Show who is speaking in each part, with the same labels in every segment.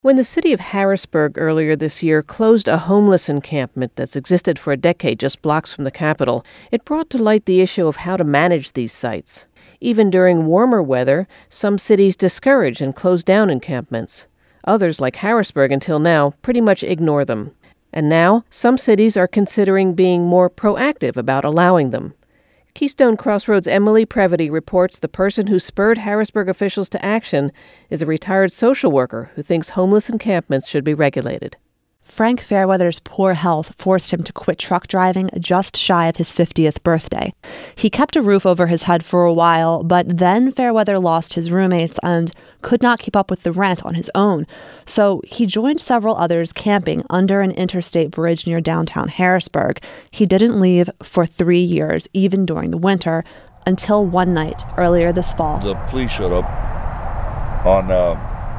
Speaker 1: When the city of Harrisburg earlier this year closed a homeless encampment that's existed for a decade just blocks from the Capitol, it brought to light the issue of how to manage these sites. Even during warmer weather, some cities discourage and close down encampments. Others, like Harrisburg until now, pretty much ignore them. And now, some cities are considering being more proactive about allowing them. Keystone Crossroads' Emily Previty reports the person who spurred Harrisburg officials to action is a retired social worker who thinks homeless encampments should be regulated.
Speaker 2: Frank Fairweather's poor health forced him to quit truck driving just shy of his 50th birthday. He kept a roof over his head for a while, but then Fairweather lost his roommates and could not keep up with the rent on his own. So he joined several others camping under an interstate bridge near downtown Harrisburg. He didn't leave for 3 years, even during the winter, until one night earlier this fall.
Speaker 3: The police showed up on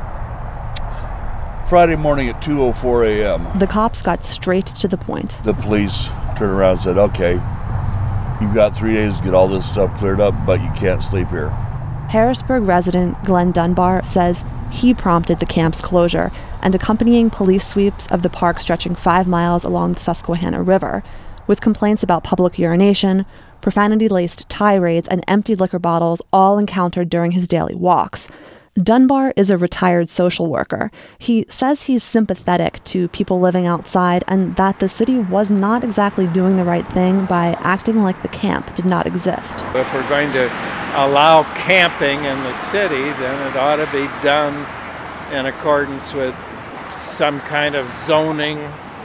Speaker 3: Friday morning at 2:04 a.m.
Speaker 2: The cops got straight to the point.
Speaker 3: The police turned around and said, okay, you've got 3 days to get all this stuff cleared up, but you can't sleep here.
Speaker 2: Harrisburg resident Glenn Dunbar says he prompted the camp's closure and accompanying police sweeps of the park stretching 5 miles along the Susquehanna River, with complaints about public urination, profanity-laced tirades, and empty liquor bottles all encountered during his daily walks. Dunbar is a retired social worker. He says he's sympathetic to people living outside and that the city was not exactly doing the right thing by acting like the camp did not exist.
Speaker 4: If we're going to allow camping in the city, then it ought to be done in accordance with some kind of zoning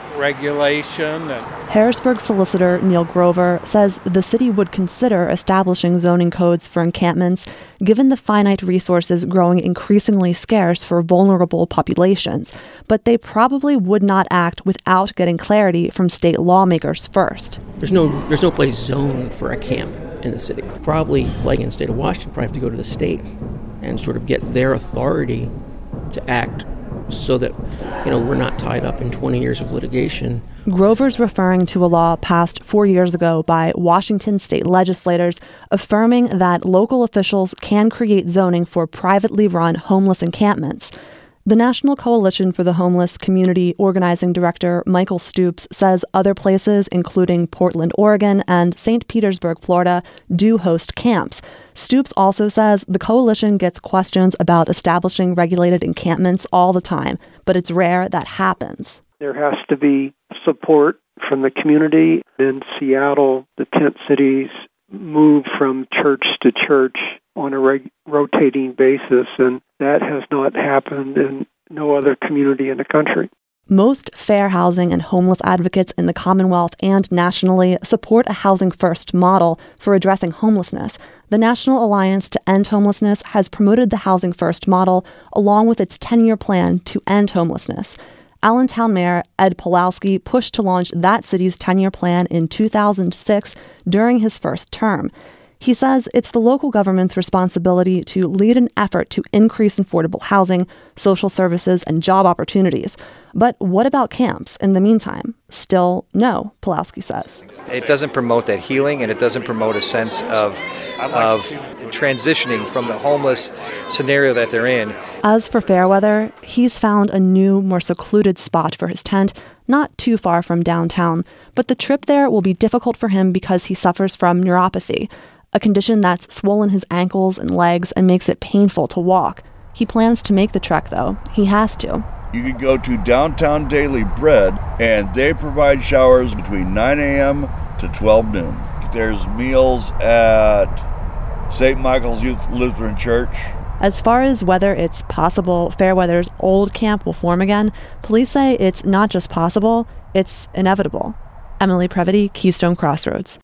Speaker 4: regulation.
Speaker 2: Harrisburg solicitor Neil Grover says the city would consider establishing zoning codes for encampments given the finite resources growing increasingly scarce for vulnerable populations, but they probably would not act without getting clarity from state lawmakers first.
Speaker 5: There's no place zoned for a camp in the city. Probably, like in the state of Washington, probably have to go to the state and sort of get their authority to act so that, we're not tied up in 20 years of litigation.
Speaker 2: Grover's referring to a law passed 4 years ago by Washington state legislators affirming that local officials can create zoning for privately run homeless encampments. The National Coalition for the Homeless Community Organizing Director Michael Stoops says other places, including Portland, Oregon, and St. Petersburg, Florida, do host camps. Stoops also says the coalition gets questions about establishing regulated encampments all the time, but it's rare that happens.
Speaker 6: There has to be support from the community. In Seattle, the tent cities move from church to church on a rotating basis, and that has not happened in no other community in the country.
Speaker 2: Most fair housing and homeless advocates in the Commonwealth and nationally support a housing first model for addressing homelessness. The National Alliance to End Homelessness has promoted the housing first model along with its 10-year plan to end homelessness. Allentown Mayor Ed Pawlowski pushed to launch that city's 10-year plan in 2006 during his first term. He says it's the local government's responsibility to lead an effort to increase affordable housing, social services, and job opportunities. But what about camps in the meantime? Still no, Pawlowski says.
Speaker 7: It doesn't promote that healing, and it doesn't promote a sense of transitioning from the homeless scenario that they're in.
Speaker 2: As for Fairweather, he's found a new, more secluded spot for his tent, not too far from downtown. But the trip there will be difficult for him because he suffers from neuropathy, a condition that's swollen his ankles and legs and makes it painful to walk. He plans to make the trek, though. He has to.
Speaker 3: You can go to Downtown Daily Bread, and they provide showers between 9 a.m. to 12 noon. There's meals at St. Michael's Lutheran Church.
Speaker 2: As far as whether it's possible Fairweather's old camp will form again, police say it's not just possible, it's inevitable. Emily Previty, Keystone Crossroads.